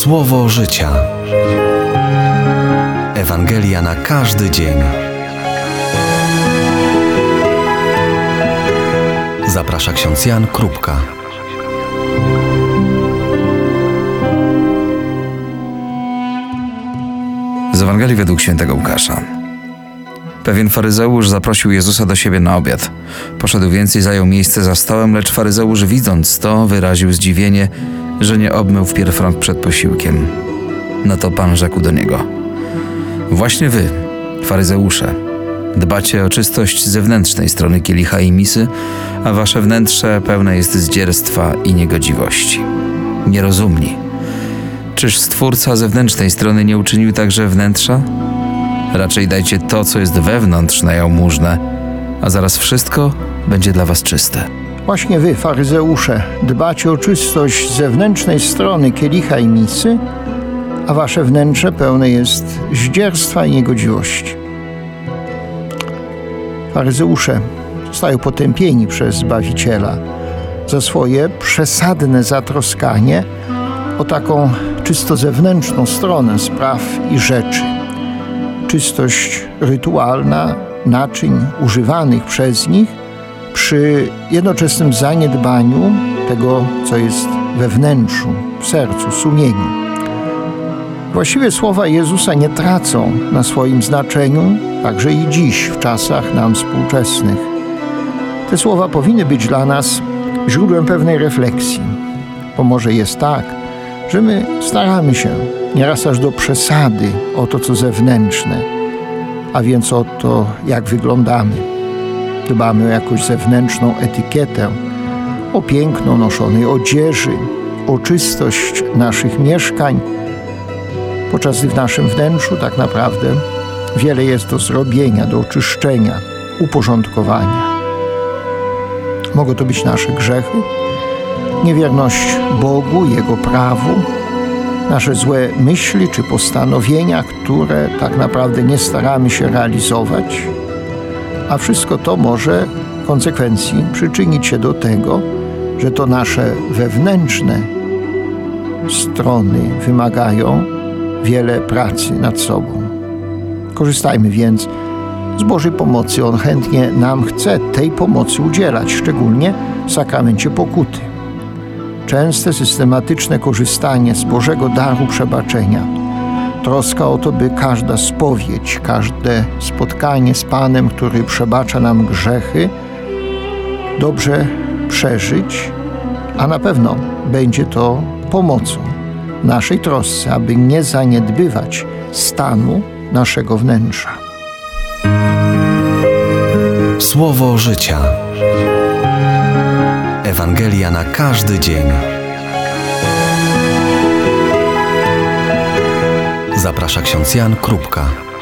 Słowo życia. Ewangelia na każdy dzień. Zaprasza ksiądz Jan Krupka. Z Ewangelii według świętego Łukasza. Pewien faryzeusz zaprosił Jezusa do siebie na obiad. Poszedł więc i zajął miejsce za stołem, lecz faryzeusz, widząc to, wyraził zdziwienie, że nie obmył wpierw rąk przed posiłkiem. No to Pan rzekł do niego: właśnie wy, faryzeusze, dbacie o czystość zewnętrznej strony kielicha i misy, a wasze wnętrze pełne jest zdzierstwa i niegodziwości. Nierozumni. Czyż Stwórca zewnętrznej strony nie uczynił także wnętrza? Raczej dajcie to, co jest wewnątrz, na jałmużnę, a zaraz wszystko będzie dla was czyste. Właśnie wy, faryzeusze, dbacie o czystość zewnętrznej strony kielicha i misy, a wasze wnętrze pełne jest zdzierstwa i niegodziwości. Faryzeusze zostają potępieni przez Zbawiciela za swoje przesadne zatroskanie o taką czysto zewnętrzną stronę spraw i rzeczy. Czystość rytualna naczyń używanych przez nich przy jednoczesnym zaniedbaniu tego, co jest we wnętrzu, w sercu, sumieniu. Właściwie słowa Jezusa nie tracą na swoim znaczeniu, także i dziś, w czasach nam współczesnych. Te słowa powinny być dla nas źródłem pewnej refleksji, bo może jest tak, że my staramy się nieraz aż do przesady o to, co zewnętrzne, a więc o to, jak wyglądamy. Dbamy o jakąś zewnętrzną etykietę, o piękno noszonej odzieży, o czystość naszych mieszkań, podczas gdy w naszym wnętrzu tak naprawdę wiele jest do zrobienia, do oczyszczenia, uporządkowania. Mogą to być nasze grzechy, niewierność Bogu, Jego prawu, nasze złe myśli czy postanowienia, które tak naprawdę nie staramy się realizować, a wszystko to może w konsekwencji przyczynić się do tego, że to nasze wewnętrzne strony wymagają wiele pracy nad sobą. Korzystajmy więc z Bożej pomocy. On chętnie nam chce tej pomocy udzielać, szczególnie w sakramencie pokuty. Częste, systematyczne korzystanie z Bożego daru przebaczenia, troska o to, by każda spowiedź, każde spotkanie z Panem, który przebacza nam grzechy, dobrze przeżyć, a na pewno będzie to pomocą naszej trosce, aby nie zaniedbywać stanu naszego wnętrza. Słowo życia. Ewangelia na każdy dzień. Zaprasza ksiądz Jan Krupka.